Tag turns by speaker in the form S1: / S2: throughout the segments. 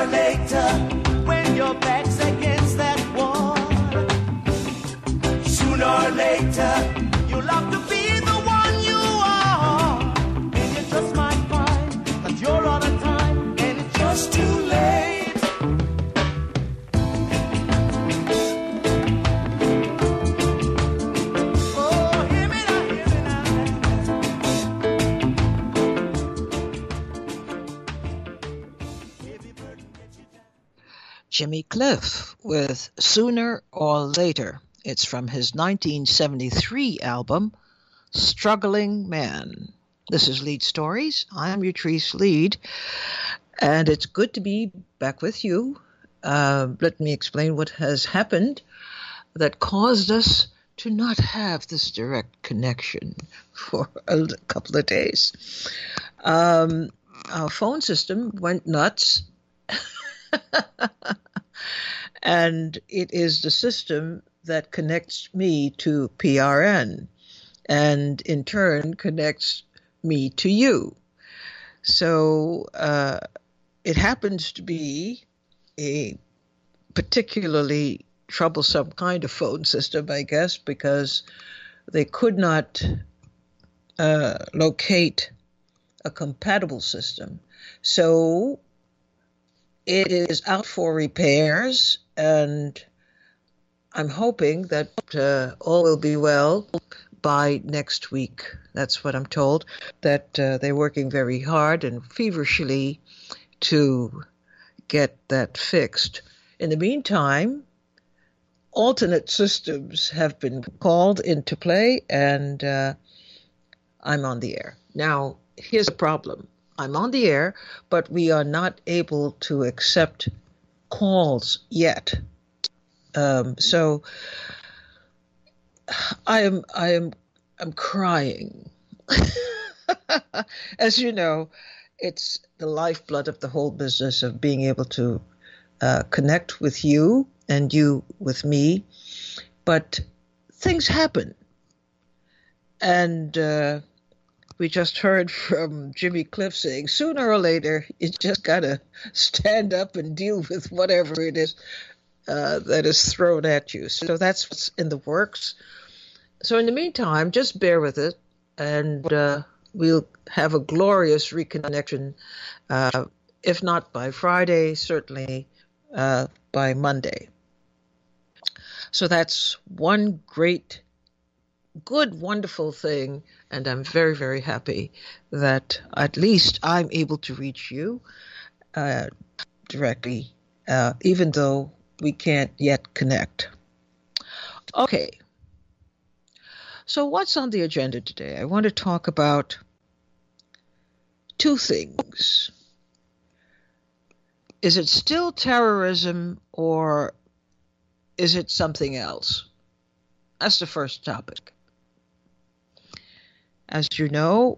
S1: or later, when your back's against that wall, sooner or later, you'll have to be the one you are. And you just might find that you're out of time and it's just too late.
S2: Jimmy Cliff with Sooner or Later. It's from his 1973 album, Struggling Man. This is Lead Stories. I'm Utrice Lead, and it's good to be back with you. Let me explain what has happened that caused us to not have this direct connection for a couple of days. Our phone system went nuts. And it is the system that connects me to PRN and in turn connects me to you. So it happens to be a particularly troublesome kind of phone system, I guess, because they could not locate a compatible system. So it is out for repairs, and I'm hoping that all will be well by next week. That's what I'm told, that they're working very hard and feverishly to get that fixed. In the meantime, alternate systems have been called into play, and I'm on the air. Now, here's the problem. I'm on the air, but we are not able to accept calls yet. So I'm crying. As you know, it's the lifeblood of the whole business of being able to connect with you and you with me. But things happen. And we just heard from Jimmy Cliff saying, sooner or later, you just got to stand up and deal with whatever it is that is thrown at you. So that's what's in the works. So in the meantime, just bear with it, and we'll have a glorious reconnection, if not by Friday, certainly by Monday. So that's one great, good, wonderful thing, and I'm very, very happy that at least I'm able to reach you directly, even though we can't yet connect. Okay. So what's on the agenda today? I want to talk about two things. Is it still terrorism, or is it something else? That's the first topic. As you know,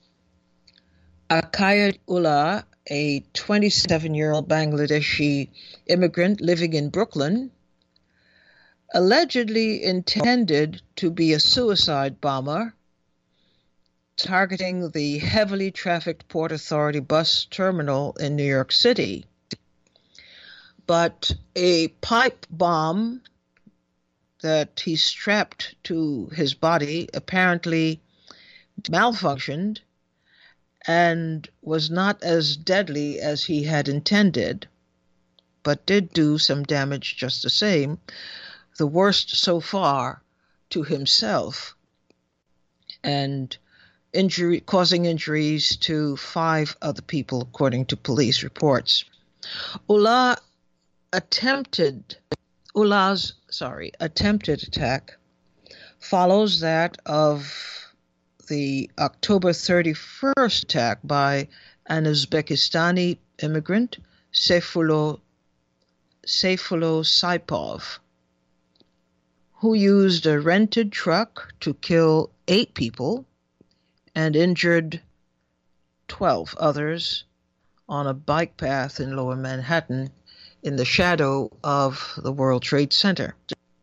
S2: Akayed Ullah, a 27-year-old Bangladeshi immigrant living in Brooklyn, allegedly intended to be a suicide bomber targeting the heavily trafficked Port Authority bus terminal in New York City. But a pipe bomb that he strapped to his body apparently malfunctioned and was not as deadly as he had intended, but did do some damage just the same, the worst so far to himself, and causing injuries to 5 other people, according to police reports. Ullah's attempted attack follows that of the October 31st attack by an Uzbekistani immigrant, Sayfullo Saipov, who used a rented truck to kill 8 people and injured 12 others on a bike path in Lower Manhattan in the shadow of the World Trade Center.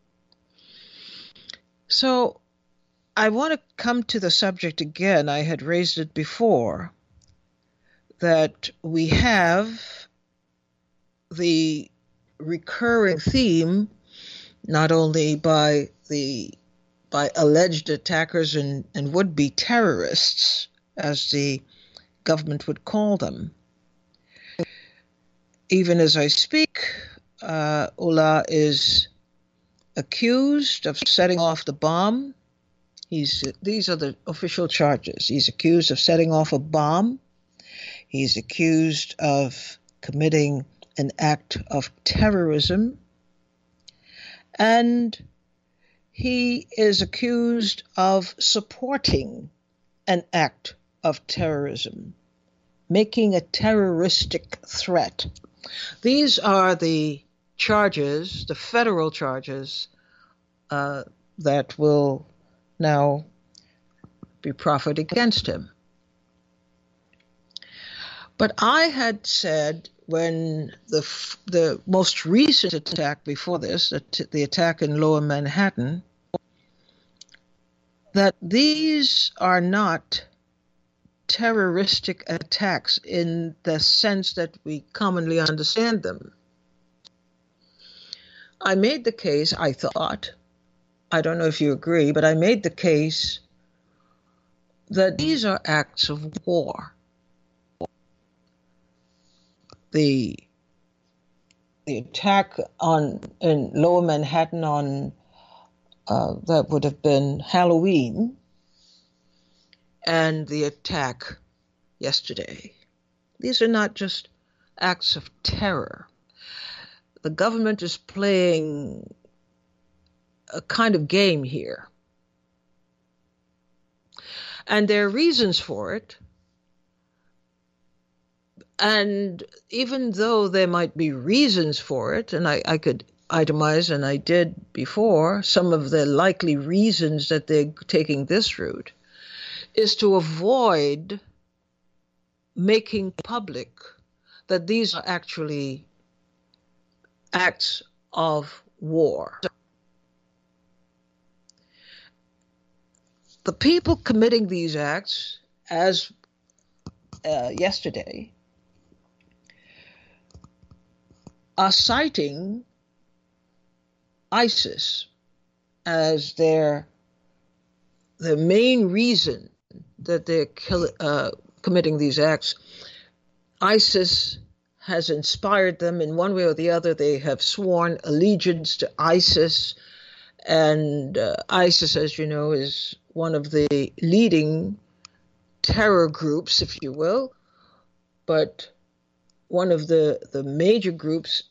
S2: So I want to come to the subject again. I had raised it before, that we have the recurring theme, not only by alleged attackers and would-be terrorists, as the government would call them. Even as I speak, Ullah is accused of setting off the bomb. These are the official charges. He's accused of setting off a bomb. He's accused of committing an act of terrorism. And he is accused of supporting an act of terrorism, making a terroristic threat. These are the charges, the federal charges, that will now be proffered against him. But I had said when the most recent attack before this, the attack in Lower Manhattan, that these are not terroristic attacks in the sense that we commonly understand them. I made the case, I thought, I don't know if you agree, but I made the case that these are acts of war. The attack in Lower Manhattan on that would have been Halloween, and the attack yesterday. These are not just acts of terror. The government is playing a kind of game here. And there are reasons for it. And even though there might be reasons for it, and I could itemize, and I did before, some of the likely reasons that they're taking this route, is to avoid making public that these are actually acts of war. The people committing these acts, as yesterday, are citing ISIS as the main reason that they're committing these acts. ISIS has inspired them in one way or the other. They have sworn allegiance to ISIS, and ISIS, as you know, is one of the leading terror groups, if you will, but one of the major groups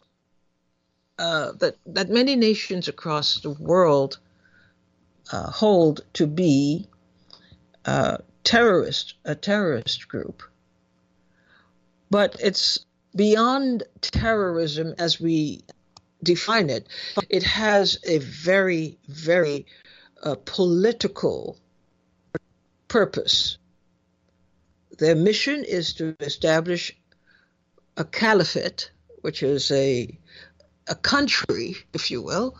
S2: that many nations across the world hold to be a terrorist group. But it's beyond terrorism as we define it. It has a very, very political purpose. Their mission is to establish a caliphate, which is a country, if you will,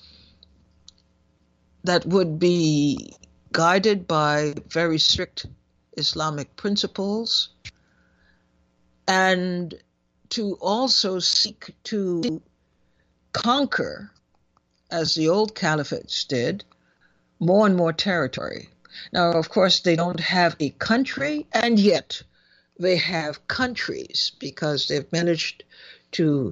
S2: that would be guided by very strict Islamic principles, and to also seek to conquer, as the old caliphates did, more and more territory. Now, of course, they don't have a country, and yet they have countries because they've managed to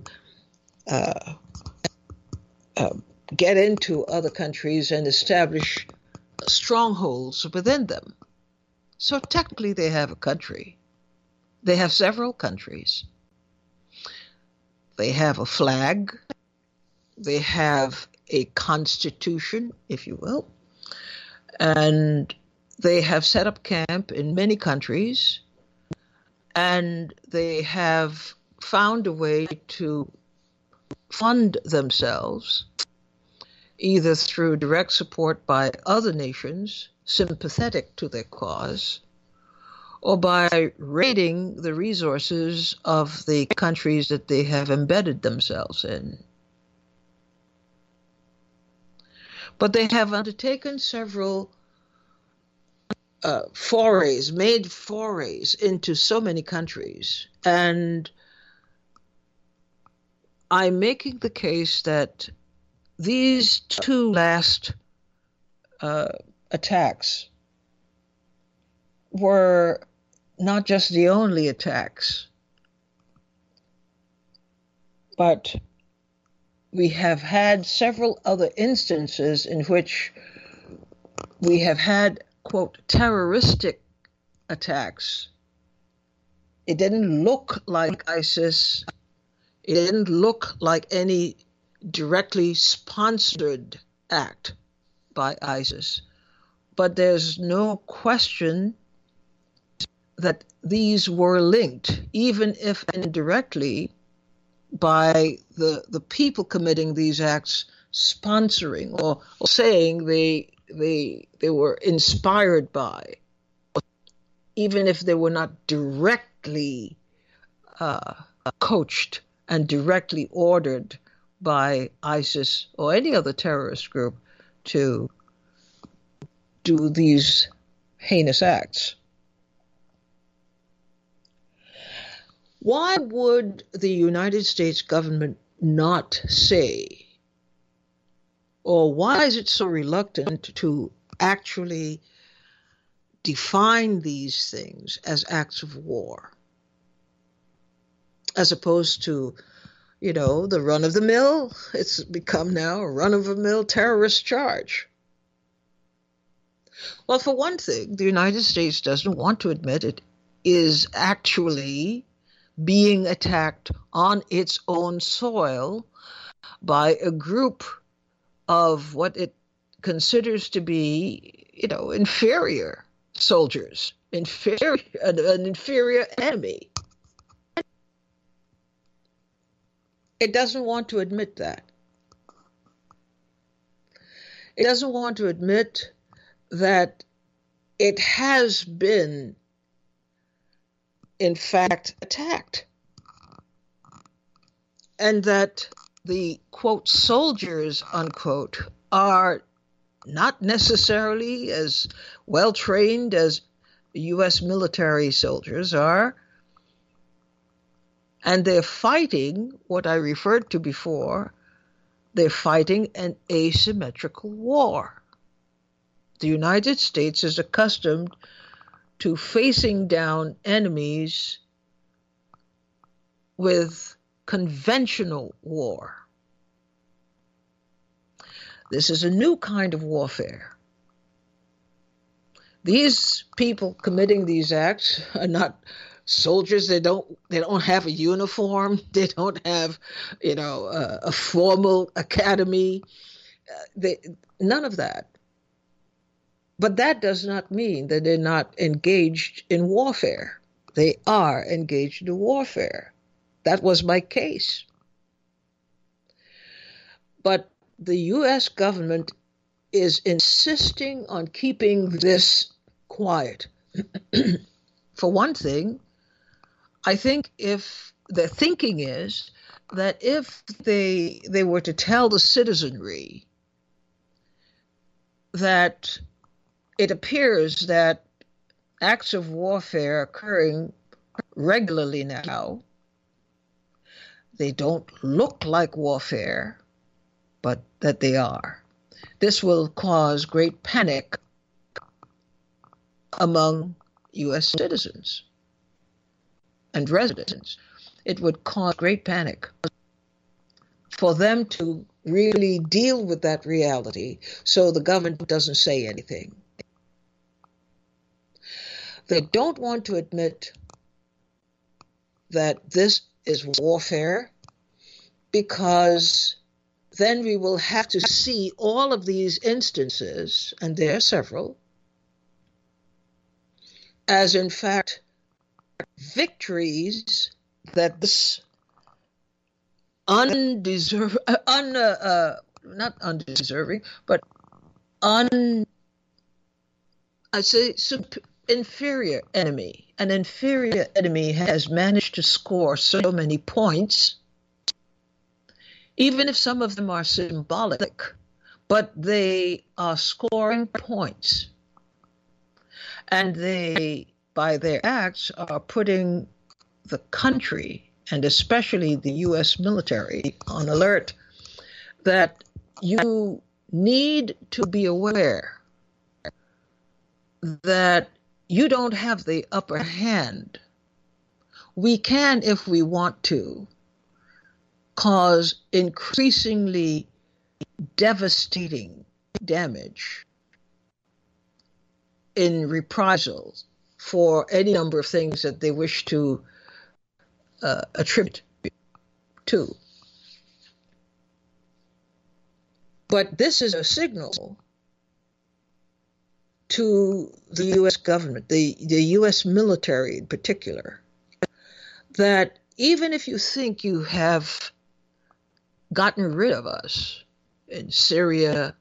S2: get into other countries and establish strongholds within them. So technically they have a country. They have several countries. They have a flag. They have a constitution, if you will. And they have set up camp in many countries. And they have found a way to fund themselves, either through direct support by other nations sympathetic to their cause, or by raiding the resources of the countries that they have embedded themselves in. But they have undertaken several made forays into so many countries, and I'm making the case that these two last attacks were not just the only attacks, but we have had several other instances in which we have had, quote, terroristic attacks. It didn't look like ISIS. It didn't look like any directly sponsored act by ISIS. But there's no question that these were linked, even if indirectly, by the people committing these acts sponsoring or saying they were inspired by, even if they were not directly coached and directly ordered by ISIS or any other terrorist group to do these heinous acts. Why would the United States government not say, or why is it so reluctant to actually define these things as acts of war, as opposed to, the run-of-the-mill? It's become now a run-of-the-mill terrorist charge. Well, for one thing, the United States doesn't want to admit it is actually being attacked on its own soil by a group of what it considers to be, inferior soldiers, an inferior enemy. It doesn't want to admit that. It doesn't want to admit that it has been, in fact, attacked, and that the, quote, soldiers, unquote, are not necessarily as well trained as U.S. military soldiers are, and they're fighting what I referred to before. They're fighting an asymmetrical war. The United States is accustomed to facing down enemies with conventional war. This is a new kind of warfare. These people committing these acts are not soldiers. They don't have a uniform. They don't have, a formal academy. None of that. But that does not mean that they're not engaged in warfare. They are engaged in warfare. That was my case. But the U.S. government is insisting on keeping this quiet. For one thing, I think if the thinking is that if they were to tell the citizenry that it appears that acts of warfare occurring regularly now, they don't look like warfare, but that they are. This will cause great panic among U.S. citizens and residents. It would cause great panic for them to really deal with that reality so the government doesn't say anything. They don't want to admit that this is warfare because then we will have to see all of these instances, and there are several, as in fact victories that this inferior enemy. An inferior enemy has managed to score so many points, even if some of them are symbolic, but they are scoring points. And they, by their acts, are putting the country and especially the U.S. military, on alert that you need to be aware that you don't have the upper hand. We can, if we want to, cause increasingly devastating damage in reprisals for any number of things that they wish to attribute to. But this is a signal to the U.S. government, the U.S. military in particular, that even if you think you have gotten rid of us in Syria,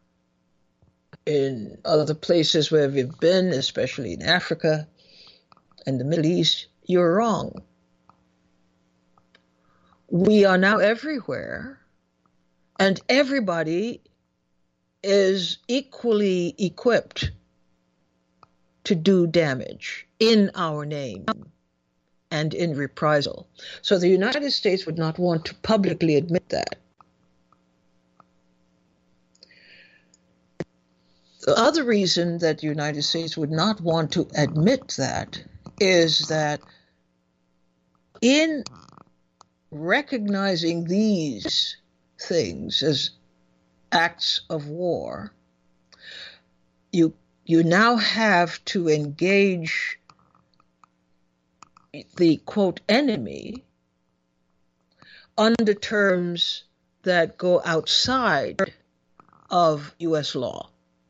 S2: in other places where we've been, especially in Africa and the Middle East, you're wrong. We are now everywhere, and everybody is equally equipped to do damage in our name and in reprisal. So the United States would not want to publicly admit that. The other reason that the United States would not want to admit that is that in recognizing these things as acts of war, you now have to engage the, quote, enemy under terms that go outside of U.S. law.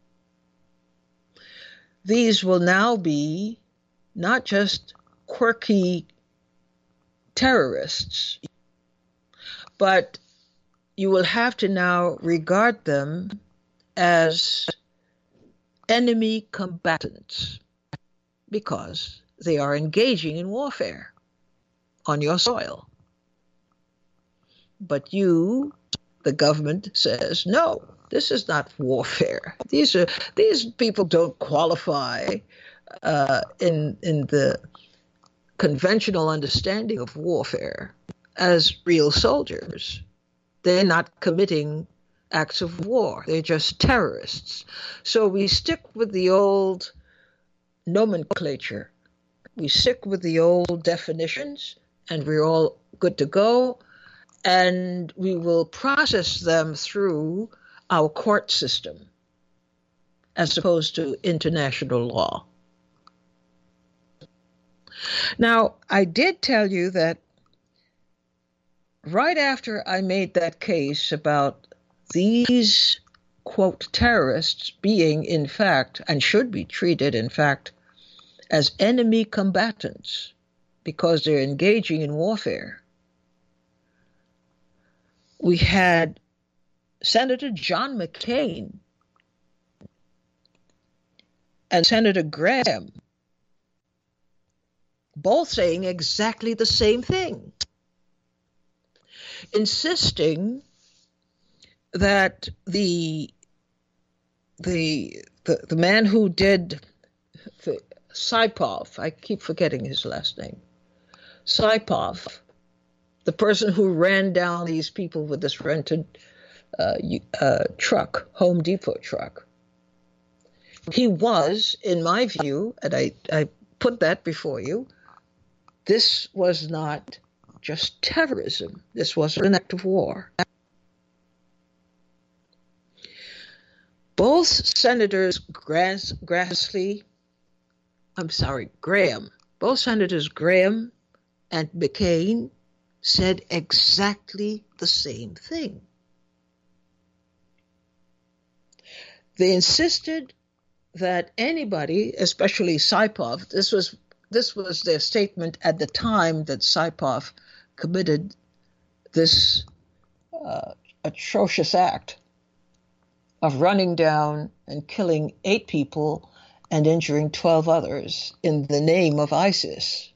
S2: These will now be not just quirky terrorists, but you will have to now regard them as enemy combatants because they are engaging in warfare on your soil. But you, the government, says, no, this is not warfare. These people don't qualify in the conventional understanding of warfare as real soldiers. They're not committing acts of war. They're just terrorists. So we stick with the old nomenclature. We stick with the old definitions, and we're all good to go. And we will process them through our court system as opposed to international law. Now, I did tell you that right after I made that case about these, quote, terrorists being, in fact, and should be treated, in fact, as enemy combatants because they're engaging in warfare, we had Senator John McCain and Senator Graham both saying exactly the same thing, insisting that the man who did the Saipov, I keep forgetting his last name, Saipov, the person who ran down these people with this rented truck, Home Depot truck, he was, in my view, and I put that before you, this was not just terrorism. This wasn't an act of war. Both Senators Graham, both Senators Graham and McCain said exactly the same thing. They insisted that anybody, especially Saipov, this was their statement at the time that Saipov committed this atrocious act of running down and killing 8 people and injuring 12 others in the name of ISIS,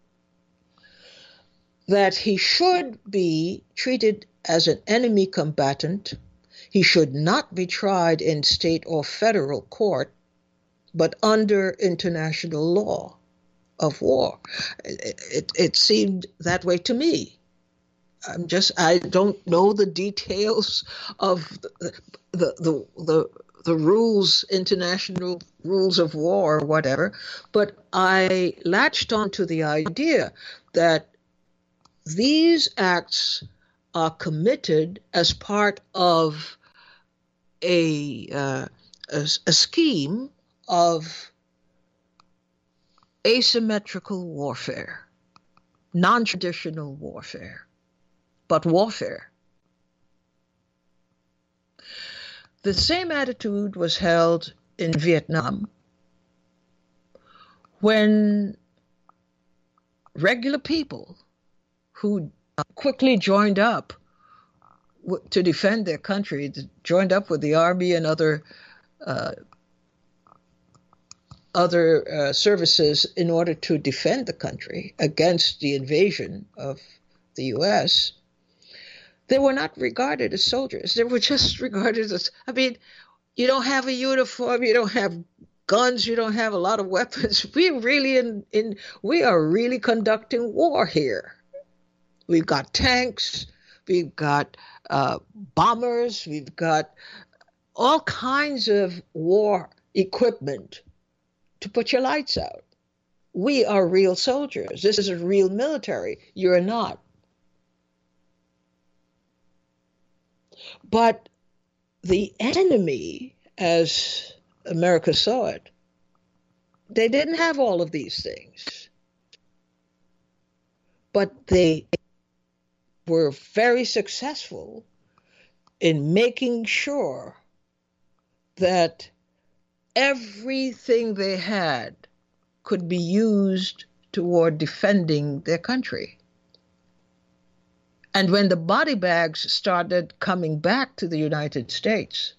S2: that he should be treated as an enemy combatant. He should not be tried in state or federal court, but under international law of war. It seemed that way to me. I don't know the details of the rules, international rules of war or whatever, but I latched onto the idea that these acts are committed as part of a scheme of asymmetrical warfare, non-traditional warfare, but warfare. The same attitude was held in Vietnam when regular people who quickly joined up to defend their country, joined up with the army and other services in order to defend the country against the invasion of the U.S., they were not regarded as soldiers. They were just regarded as, you don't have a uniform, you don't have guns, you don't have a lot of weapons. We are really conducting war here. We've got tanks, we've got bombers, we've got all kinds of war equipment to put your lights out. We are real soldiers. This is a real military. You're not. But the enemy, as America saw it, they didn't have all of these things. But they were very successful in making sure that everything they had could be used toward defending their country. And when the body bags started coming back to the United States,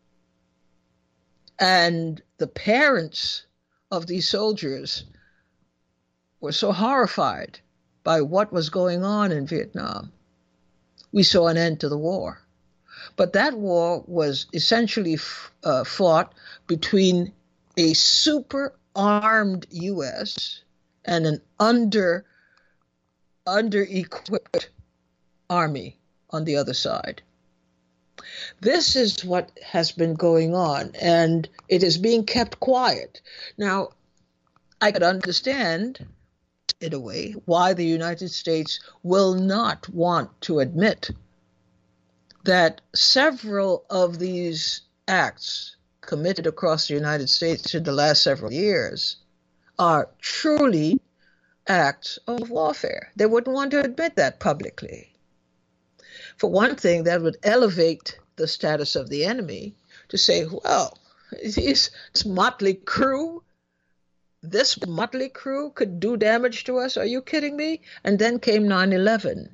S2: and the parents of these soldiers were so horrified by what was going on in Vietnam, we saw an end to the war. But that war was essentially fought between a super armed U.S. and an under-equipped army on the other side. This is what has been going on, and it is being kept quiet. Now, I could understand, in a way, why the United States will not want to admit that several of these acts committed across the United States in the last several years are truly acts of warfare. They wouldn't want to admit that publicly. For one thing, that would elevate the status of the enemy to say, well, this motley crew could do damage to us? Are you kidding me? And then came 9/11.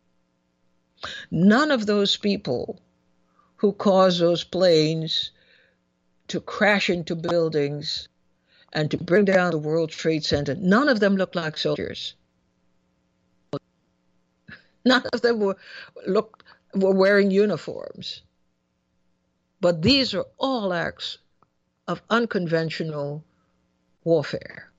S2: None of those people who caused those planes to crash into buildings and to bring down the World Trade Center, none of them looked like soldiers. None of them were wearing uniforms. But these are all acts of unconventional warfare.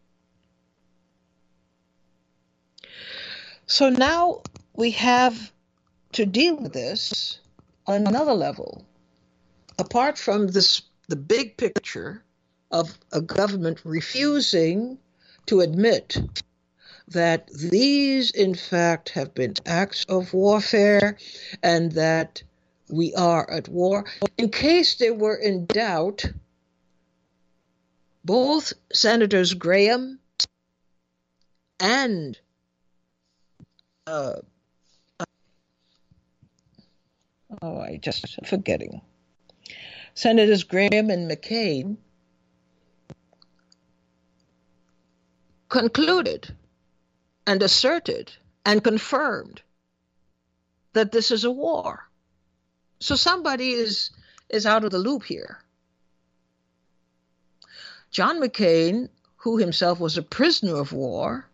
S2: So now we have to deal with this on another level. Apart from the big picture of a government refusing to admit that these, in fact, have been acts of warfare and that we are at war. In case they were in doubt, both Senators Graham and Senators Graham and McCain concluded and asserted and confirmed that this is a war. So somebody is out of the loop here. John McCain, who himself was a prisoner of war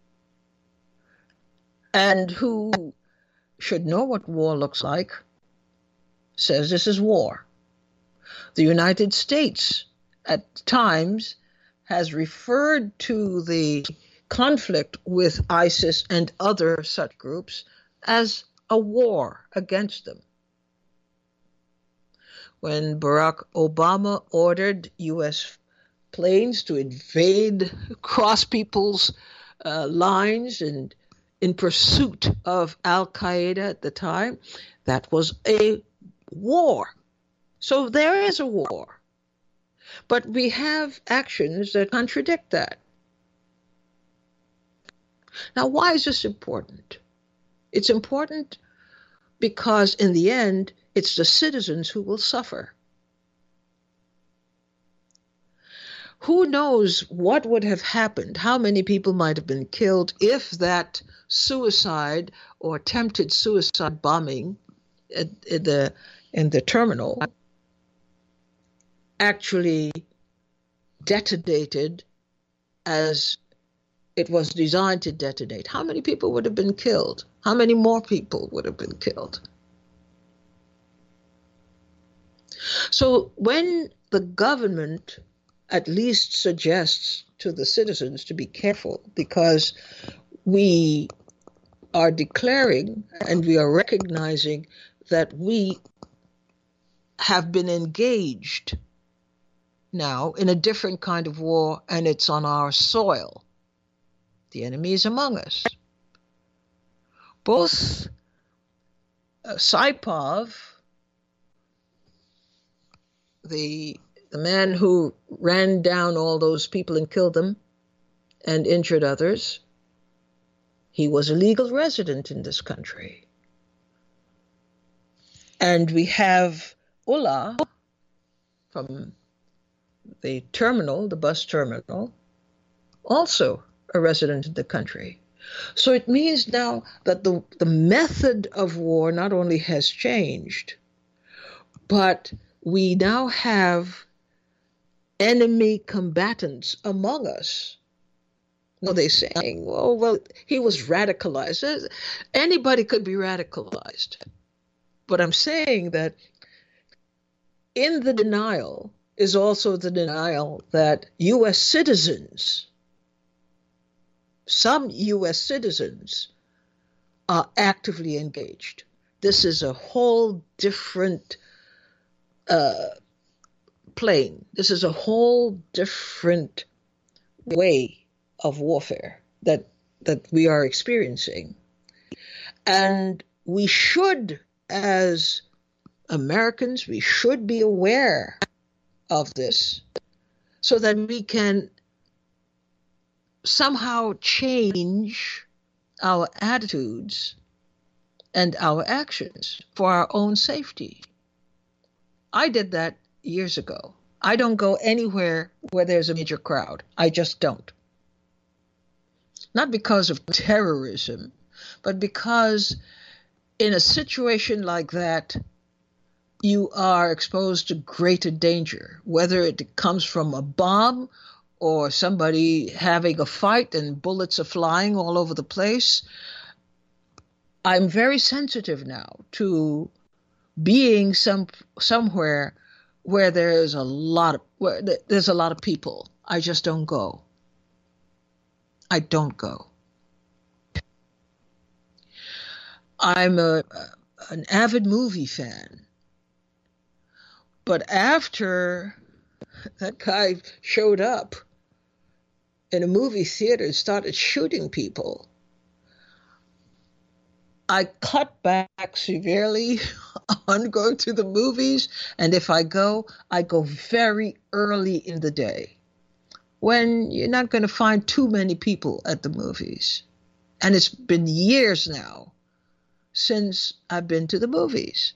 S2: and who should know what war looks like, says this is war. The United States at times has referred to the conflict with ISIS and other such groups as a war against them. When Barack Obama ordered U.S. planes to invade, cross people's lines and in pursuit of Al-Qaeda at the time, that was a war. So there is a war. But we have actions that contradict that. Now, why is this important? It's important because in the end, it's the citizens who will suffer. Who knows what would have happened, how many people might have been killed if that suicide or attempted suicide bombing in the terminal actually detonated as it was designed to detonate. How many people would have been killed? How many more people would have been killed? So when the government at least suggests to the citizens to be careful, because we are declaring and we are recognizing that we have been engaged now in a different kind of war, and it's on our soil. The enemy is among us. Both Saipov, the man who ran down all those people and killed them and injured others, he was a legal resident in this country. And we have Ullah from the terminal, the bus terminal, also a resident of the country. So it means now that the method of war not only has changed, but we now have enemy combatants among us. Now they're saying, well, he was radicalized. Anybody could be radicalized. But I'm saying that in the denial is also the denial that U.S. citizens, some U.S. citizens, are actively engaged. This is a whole different plane. This is a whole different way of warfare that we are experiencing. And we should, as Americans, we should be aware of this so that we can somehow change our attitudes and our actions for our own safety. I did that years ago. I don't go anywhere where there's a major crowd. I just don't. Not because of terrorism, but because in a situation like that, you are exposed to greater danger, whether it comes from a bomb or somebody having a fight and bullets are flying all over the place. I'm very sensitive now to being somewhere where there's a lot of people. I just don't go. I don't go. I'm an avid movie fan. But after that guy showed up in a movie theater and started shooting people, I cut back severely on going to the movies. And if I go very early in the day when you're not going to find too many people at the movies. And it's been years now since I've been to the movies.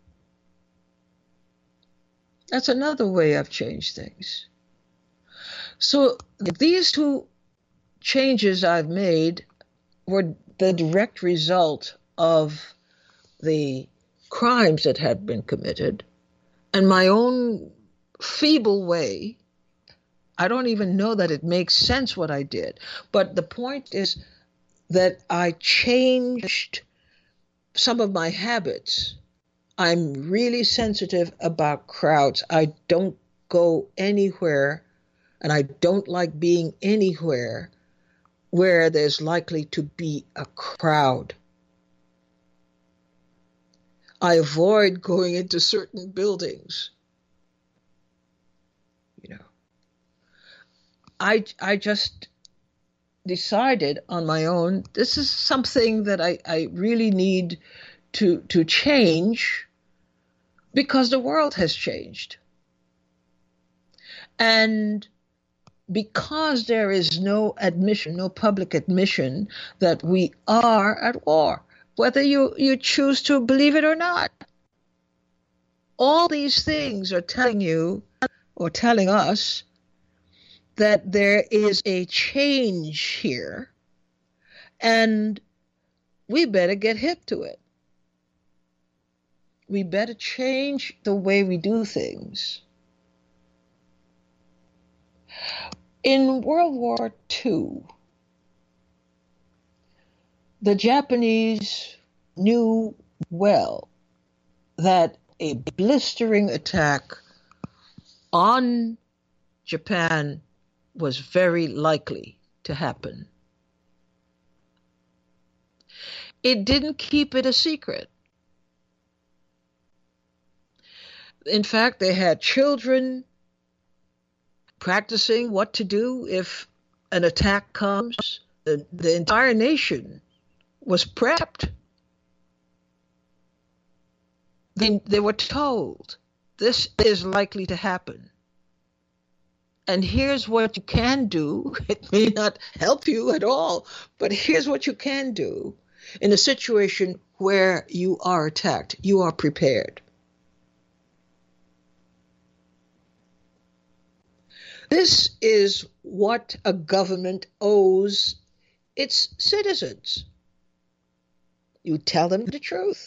S2: That's another way I've changed things. So these two changes I've made were the direct result of the crimes that had been committed and my own feeble way. I don't even know that it makes sense what I did. But the point is that I changed some of my habits. I'm really sensitive about crowds. I don't go anywhere and I don't like being anywhere where there's likely to be a crowd. I avoid going into certain buildings. I just decided on my own, this is something that I really need to change, because the world has changed. And because there is no admission, no public admission that we are at war, whether you choose to believe it or not. All these things are telling you, or telling us, that there is a change here, and we better get hip to it. We better change the way we do things. In World War II, the Japanese knew well that a blistering attack on Japan was very likely to happen. It didn't keep it a secret. In fact, they had children practicing what to do if an attack comes. The entire nation was prepped. They were told, this is likely to happen. And here's what you can do. It may not help you at all, but here's what you can do in a situation where you are attacked. You are prepared. This is what a government owes its citizens. You tell them the truth.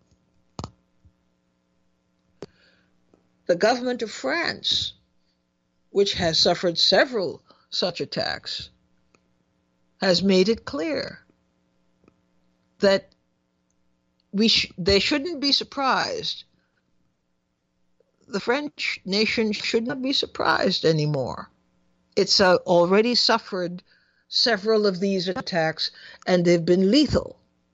S2: The government of France, which has suffered several such attacks, has made it clear that they shouldn't be surprised. The French nation should not be surprised anymore. It's already suffered several of these attacks, and they've been lethal.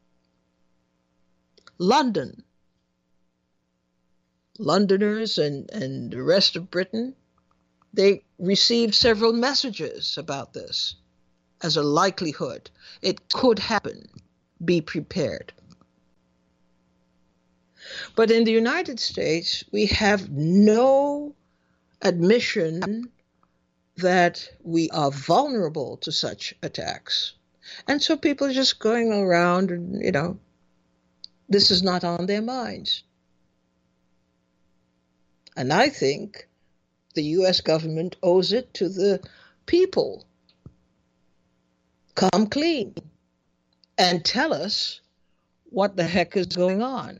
S2: Londoners and the rest of Britain, they received several messages about this as a likelihood. It could happen. Be prepared. But in the United States, we have no admission that we are vulnerable to such attacks. And so people are just going around and, this is not on their minds. And I think the U.S. government owes it to the people. Come clean and tell us what the heck is going on.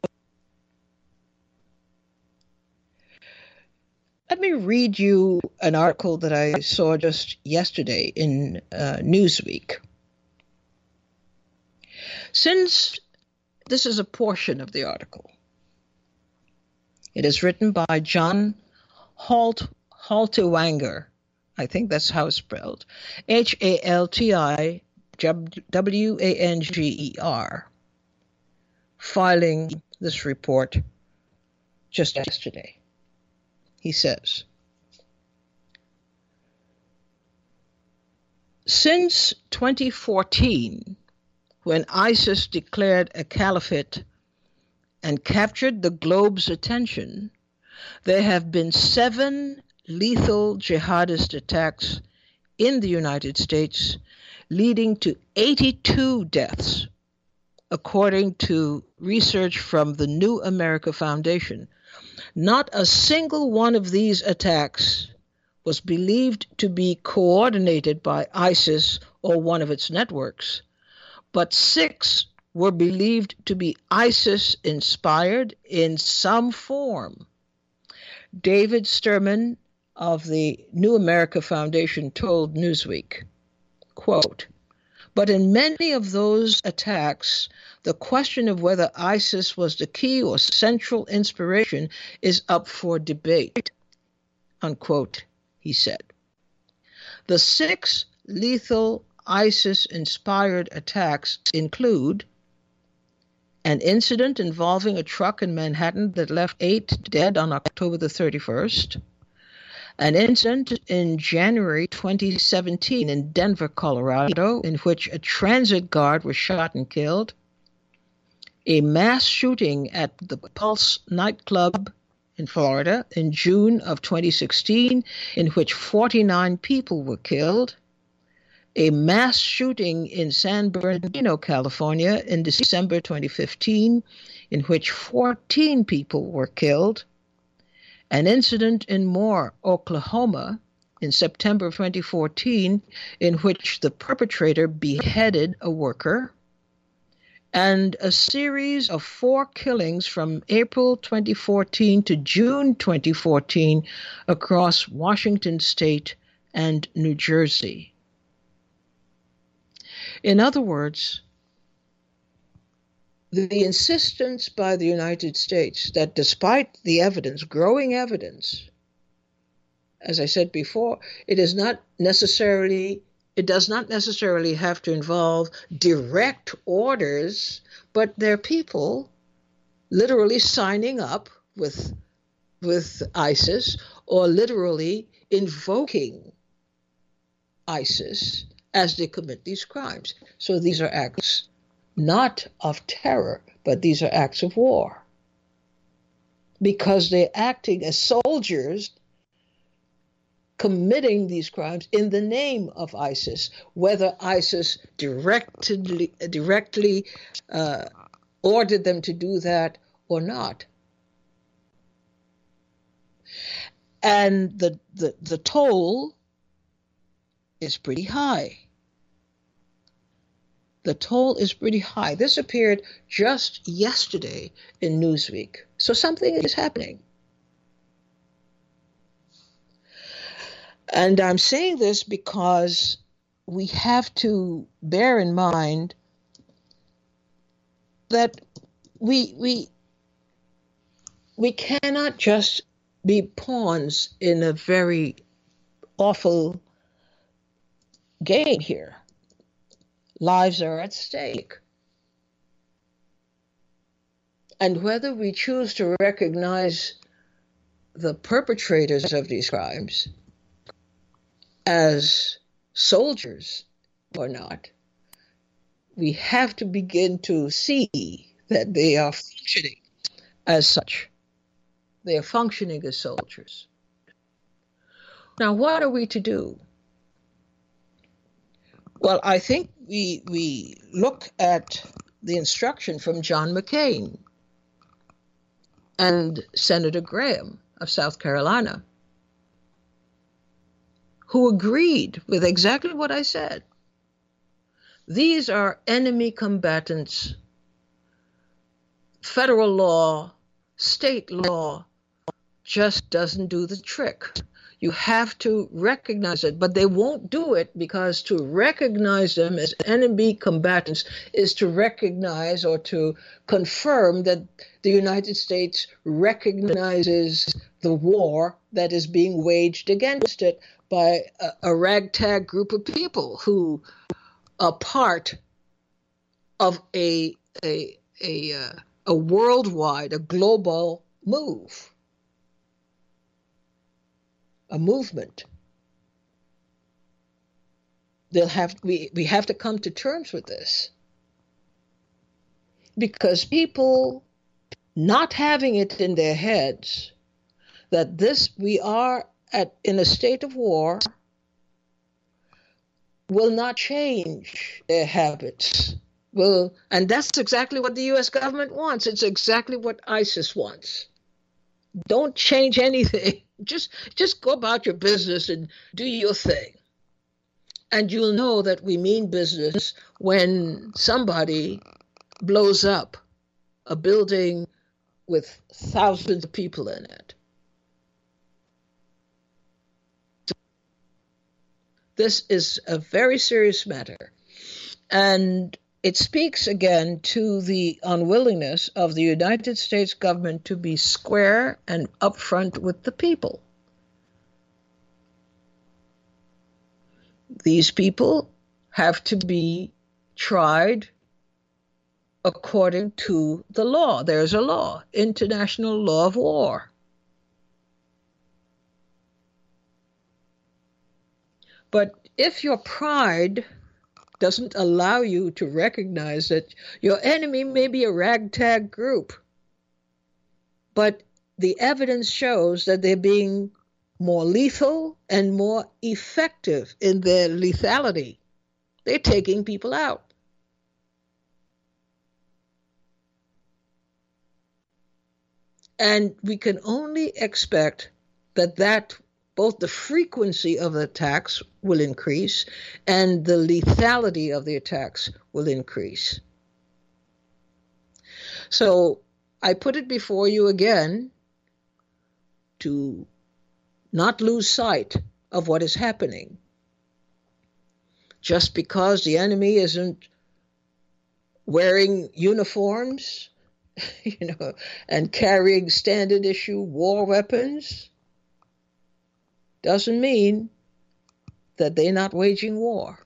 S2: Let me read you an article that I saw just yesterday in Newsweek. This is a portion of the article. It is written by John Haltiwanger. I think that's how it's spelled. Haltiwanger, filing this report just yesterday. He says, since 2014, when ISIS declared a caliphate and captured the globe's attention, there have been 7 lethal jihadist attacks in the United States, leading to 82 deaths, according to research from the New America Foundation. Not a single one of these attacks was believed to be coordinated by ISIS or one of its networks, but 6 were believed to be ISIS-inspired in some form. David Sturman of the New America Foundation told Newsweek, quote, but in many of those attacks, the question of whether ISIS was the key or central inspiration is up for debate, unquote, he said. The 6 lethal ISIS-inspired attacks include an incident involving a truck in Manhattan that left 8 dead on October the 31st, an incident in January 2017 in Denver, Colorado, in which a transit guard was shot and killed, a mass shooting at the Pulse nightclub in Florida in June of 2016, in which 49 people were killed, a mass shooting in San Bernardino, California in December 2015, in which 14 people were killed, an incident in Moore, Oklahoma in September 2014, in which the perpetrator beheaded a worker, and a series of 4 killings from April 2014 to June 2014 across Washington State and New Jersey. In other words, the insistence by the United States that despite the evidence, growing evidence, as I said before, it does not necessarily have to involve direct orders, but they're people literally signing up with ISIS or literally invoking ISIS as they commit these crimes. So these are acts not of terror, but these are acts of war, because they're acting as soldiers committing these crimes in the name of ISIS, whether ISIS directly ordered them to do that or not. And the toll is pretty high. The toll is pretty high. This appeared just yesterday in Newsweek. So something is happening. And I'm saying this because we have to bear in mind that we cannot just be pawns in a very awful game here. Lives are at stake. And whether we choose to recognize the perpetrators of these crimes as soldiers or not, we have to begin to see that they are functioning as such. They are functioning as soldiers. Now, what are we to do? Well, I think we look at the instruction from John McCain and Senator Graham of South Carolina, who agreed with exactly what I said. These are enemy combatants. Federal law, state law just doesn't do the trick. You have to recognize it, but they won't do it, because to recognize them as enemy combatants is to recognize or to confirm that the United States recognizes the war that is being waged against it by a ragtag group of people who are part of a worldwide, a global move. A movement. We have to come to terms with this, because people not having it in their heads that we are in a state of war will not change their habits. And that's exactly what the U.S. government wants. It's exactly what ISIS wants. Don't change anything. Just go about your business and do your thing. And you'll know that we mean business when somebody blows up a building with thousands of people in it. This is a very serious matter. And it speaks again to the unwillingness of the United States government to be square and upfront with the people. these people have to be tried according to the law. There's a law, international law of war. But if your pride doesn't allow you to recognize that your enemy may be a ragtag group, but the evidence shows that they're being more lethal and more effective in their lethality. They're taking people out. And we can only expect that both the frequency of the attacks will increase and the lethality of the attacks will increase. So I put it before you again to not lose sight of what is happening. Just because the enemy isn't wearing uniforms, and carrying standard issue war weapons, doesn't mean that they're not waging war.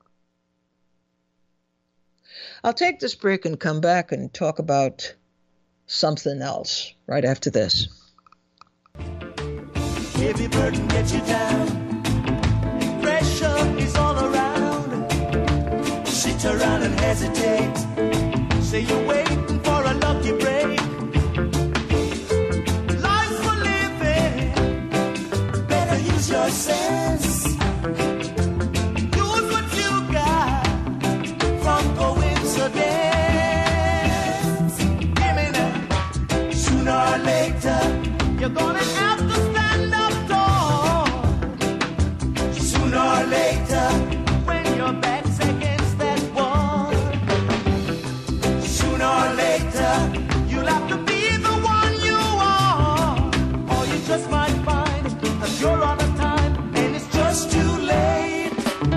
S2: I'll take this break and come back and talk about something else right after this.
S1: Heavy burden gets you down. Pressure is all around. Sit around and hesitate. Say you're waiting for a lucky break. Life for living. Better use your sense. Use what you got from coincidence. Give me that. Sooner or later, you're gonna have to stand up tall. Sooner or later, when your back's against that wall. Sooner or later, you'll have to be the one you are. Or you just might find that you're out of time and it's just too late.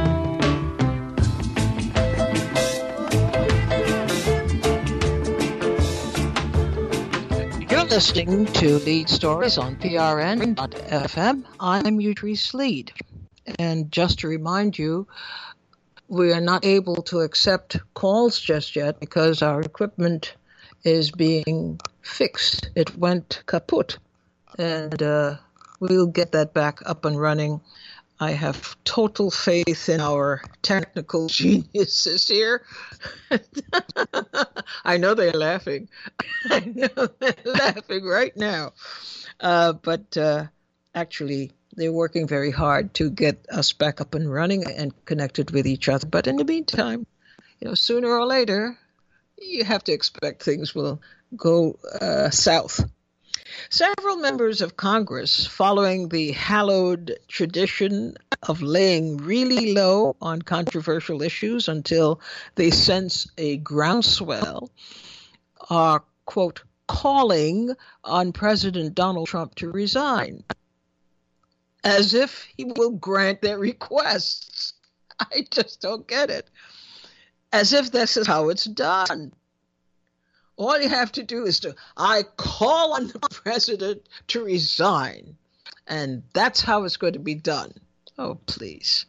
S2: You're listening to Lead Stories on PRN.FM. I'm Utrice Lead. And just to remind you, we are not able to accept calls just yet because our equipment is being fixed. It went kaput, and we'll get that back up and running. I have total faith in our technical geniuses here. I know they're laughing. I know they're laughing right now. But actually, they're working very hard to get us back up and running and connected with each other. But in the meantime, sooner or later, you have to expect things will go south. Several members of Congress, following the hallowed tradition of laying really low on controversial issues until they sense a groundswell, are, quote, calling on President Donald Trump to resign, as if he will grant their requests. I just don't get it. As if this is how it's done. All you have to do is I call on the president to resign. And that's how it's going to be done. Oh, please.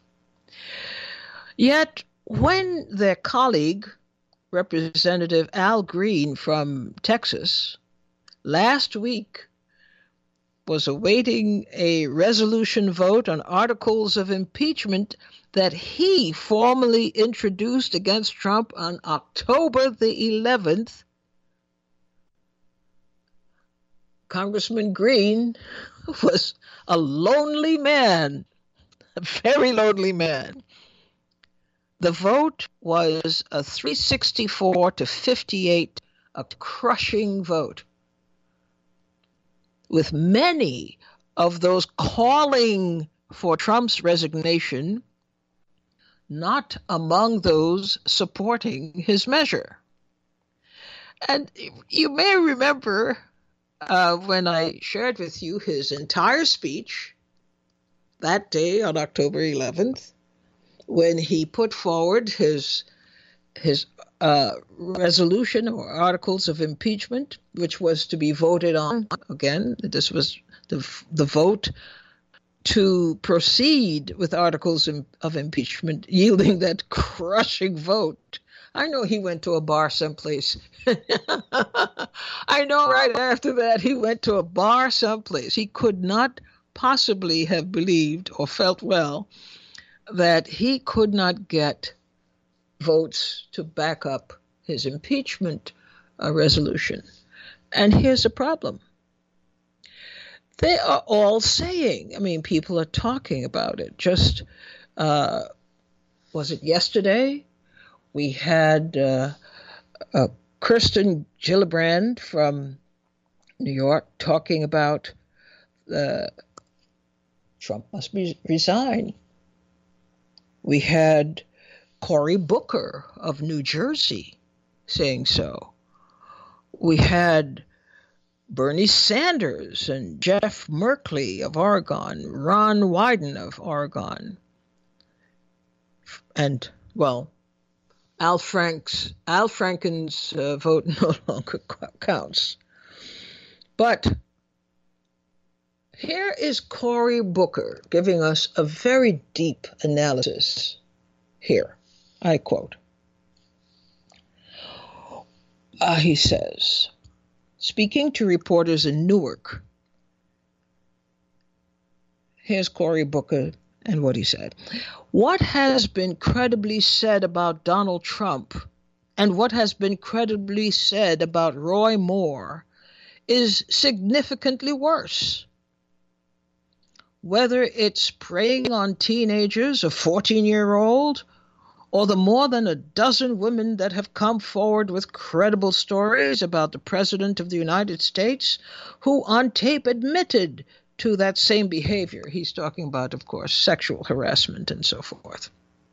S2: Yet, when their colleague, Representative Al Green from Texas, last week was awaiting a resolution vote on articles of impeachment that he formally introduced against Trump on October the 11th, Congressman Green was a lonely man, a very lonely man. The vote was a 364 to 58, a crushing vote, with many of those calling for Trump's resignation not among those supporting his measure. And you may remember when I shared with you his entire speech that day on October 11th, when he put forward his resolution or articles of impeachment, which was to be voted on. Again, this was the vote to proceed with articles of impeachment, yielding that crushing vote. I know he went to a bar someplace. I know right after that he went to a bar someplace. He could not possibly have believed or felt well that he could not get votes to back up his impeachment resolution. And here's the problem. They are all saying, I mean, people are talking about it. Just, was it yesterday? We had Kirsten Gillibrand from New York talking about Trump must resign. We had Cory Booker of New Jersey saying so. We had Bernie Sanders and Jeff Merkley of Oregon, Ron Wyden of Oregon, and, well, Al Franken's vote no longer counts. But here is Cory Booker giving us a very deep analysis here. I quote. He says, speaking to reporters in Newark, here's Cory Booker and what he said. What has been credibly said about Donald Trump and what has been credibly said about Roy Moore is significantly worse. Whether it's preying on teenagers, a 14-year-old, or the more than a dozen women that have come forward with credible stories about the President of the United States, who on tape admitted to that same behavior. He's talking about, of course, sexual harassment and so forth.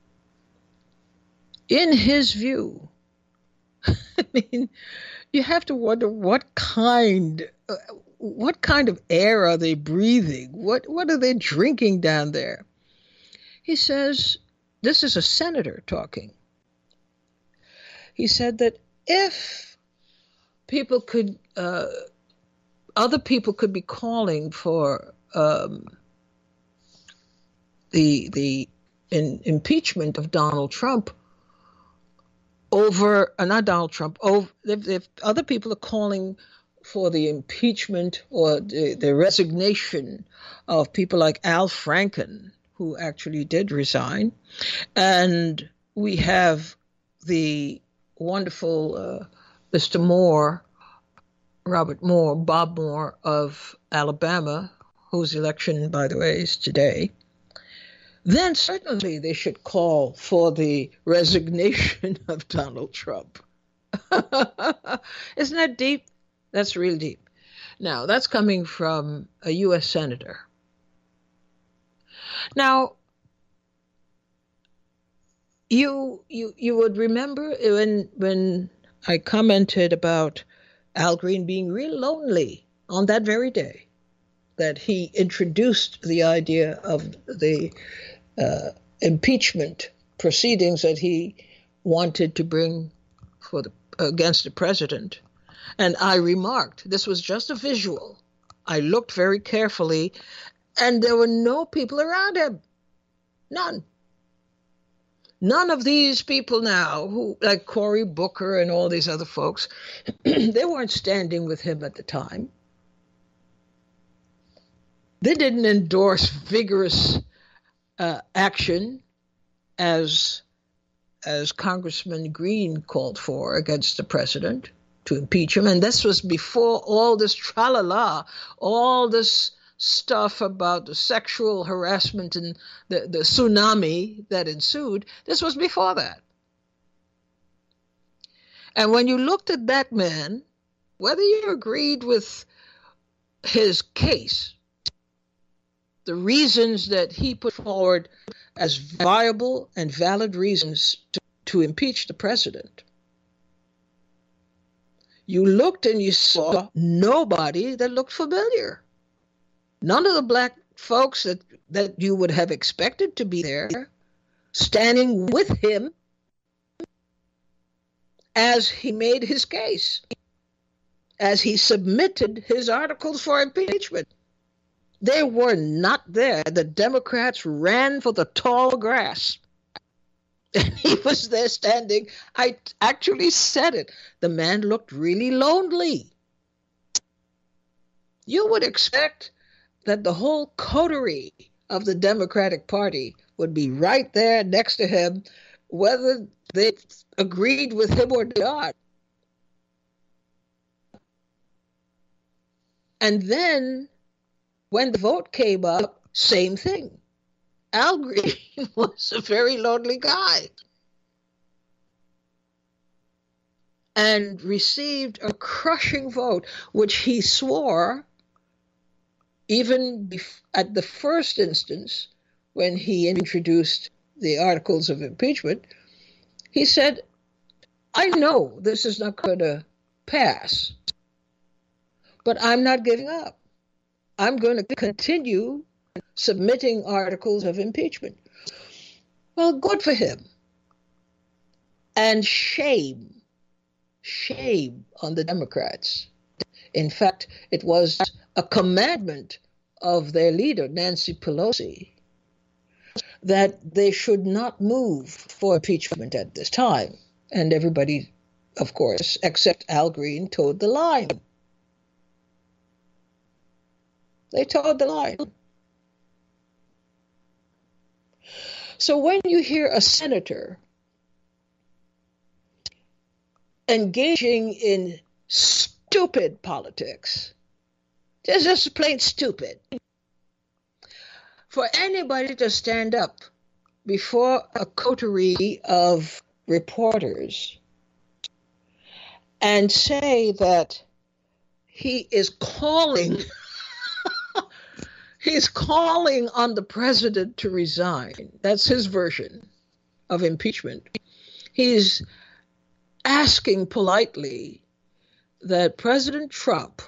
S2: In his view, I mean, you have to wonder what kind of air are they breathing? What are they drinking down there? He says, this is a senator talking. He said that if people could, other people could be calling for the impeachment of Donald Trump over, not Donald Trump, if other people are calling for the impeachment or the resignation of people like Al Franken, who actually did resign, and we have the wonderful Mr. Moore, Robert Moore, Bob Moore of Alabama, whose election, by the way, is today, then certainly they should call for the resignation of Donald Trump. Isn't that deep? That's real deep. Now, that's coming from a U.S. senator. Now, you would remember when I commented about Al Green being real lonely on that very day, that he introduced the idea of the impeachment proceedings that he wanted to bring against the president. And I remarked, this was just a visual. I looked very carefully, and there were no people around him. None. None of these people now, who like Cory Booker and all these other folks, they weren't standing with him at the time. They didn't endorse vigorous action as Congressman Green called for against the president to impeach him. And this was before all this tra-la-la, all this stuff about the sexual harassment and the tsunami that ensued. This was before that. And when you looked at that man, whether you agreed with his case, the reasons that he put forward as viable and valid reasons to impeach the president, you looked and you saw nobody that looked familiar. None of the black folks that you would have expected to be there standing with him as he made his case, as he submitted his articles for impeachment. They were not there. The Democrats ran for the tall grass. And he was there standing. I actually said it. The man looked really lonely. You would expect that the whole coterie of the Democratic Party would be right there next to him, whether they agreed with him or not. And then when the vote came up, same thing. Al Green was a very lonely guy and received a crushing vote, which he swore, even at the first instance, when he introduced the articles of impeachment, he said, I know this is not going to pass, but I'm not giving up. I'm going to continue submitting articles of impeachment. Well, good for him. And shame on the Democrats. In fact, it was a commandment of their leader, Nancy Pelosi, that they should not move for impeachment at this time. And everybody, of course, except Al Green, toed the line. They toed the line. So when you hear a senator engaging in stupid politics, just plain stupid, for anybody to stand up before a coterie of reporters and say that he is calling he's calling on the president to resign. That's his version of impeachment. He's asking politely that President Trump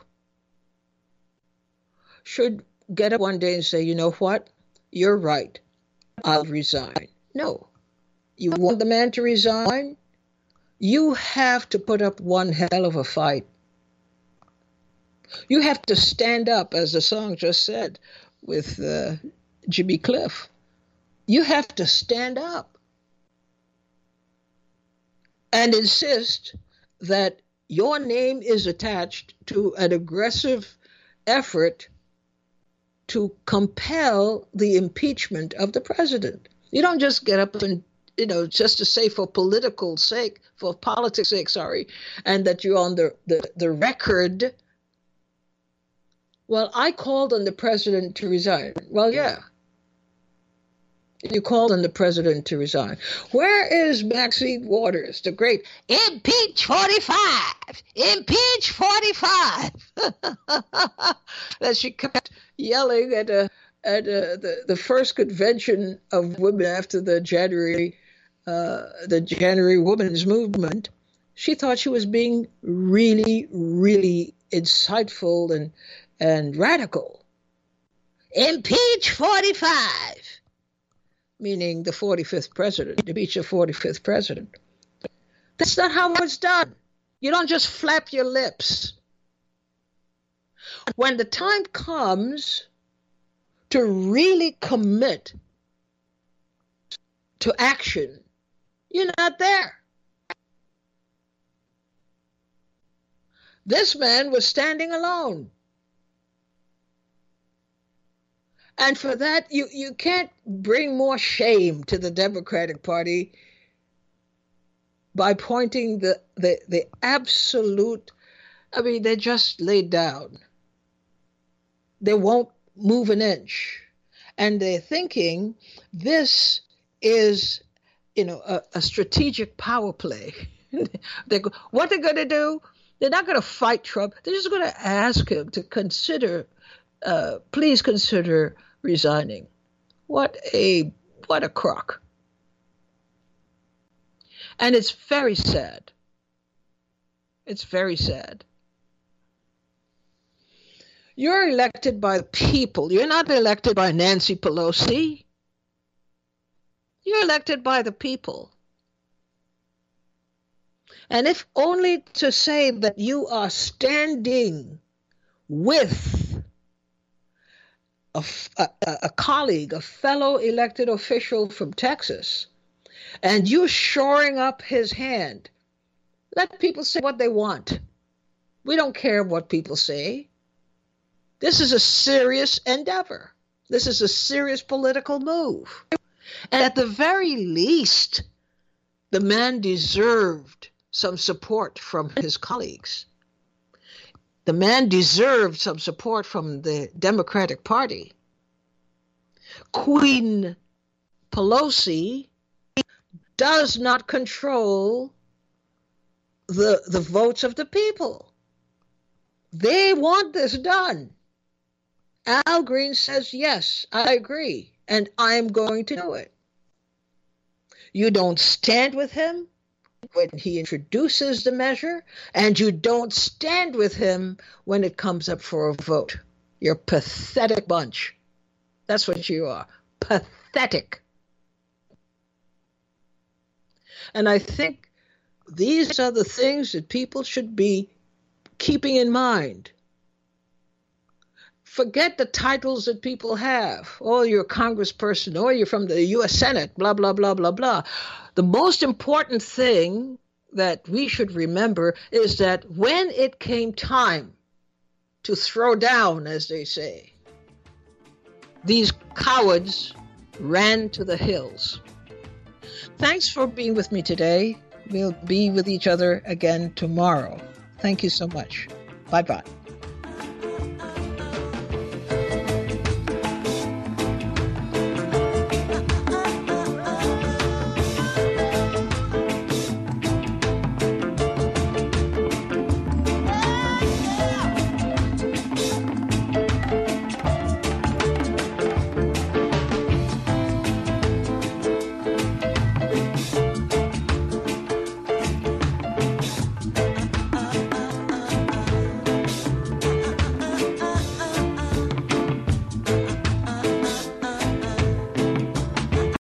S2: should get up one day and say, you know what? You're right. I'll resign. No. You want the man to resign? You have to put up one hell of a fight. You have to stand up, as the song just said, with Jimmy Cliff. You have to stand up and insist that your name is attached to an aggressive effort to compel the impeachment of the president. You don't just get up and, just to say for politics' sake, and that you're on the record. Well, I called on the president to resign. Well, yeah. You called on the president to resign. Where is Maxine Waters, the great impeach 45, impeach 45? That she kept yelling at the first convention of women after the January Women's Movement. She thought she was being really, really insightful and radical. Impeach 45, meaning the 45th president, impeach the 45th president. That's not how it's done. You don't just flap your lips. When the time comes to really commit to action, you're not there. This man was standing alone. And for that, you can't bring more shame to the Democratic Party by pointing the absolute, they're just laid down. They won't move an inch. And they're thinking this is, a strategic power play. What they're going to do, they're not going to fight Trump. They're just going to ask him to please consider resigning. What a crock. And it's very sad. It's very sad. You're elected by the people. You're not elected by Nancy Pelosi. You're elected by the people. And if only to say that you are standing with a colleague, a fellow elected official from Texas, and you're shoring up his hand, let people say what they want. We don't care what people say. This is a serious endeavor. This is a serious political move. And at the very least, the man deserved some support from his colleagues. The man deserved some support from the Democratic Party. Queen Pelosi does not control the votes of the people. They want this done. Al Green says, yes, I agree, and I'm going to do it. You don't stand with him when he introduces the measure, and you don't stand with him when it comes up for a vote. You're a pathetic bunch. That's what you are. Pathetic. And I think these are the things that people should be keeping in mind. Forget the titles that people have. Oh, you're a congressperson, or you're from the U.S. Senate, blah, blah, blah, blah, blah. The most important thing that we should remember is that when it came time to throw down, as they say, these cowards ran to the hills. Thanks for being with me today. We'll be with each other again tomorrow. Thank you so much. Bye-bye.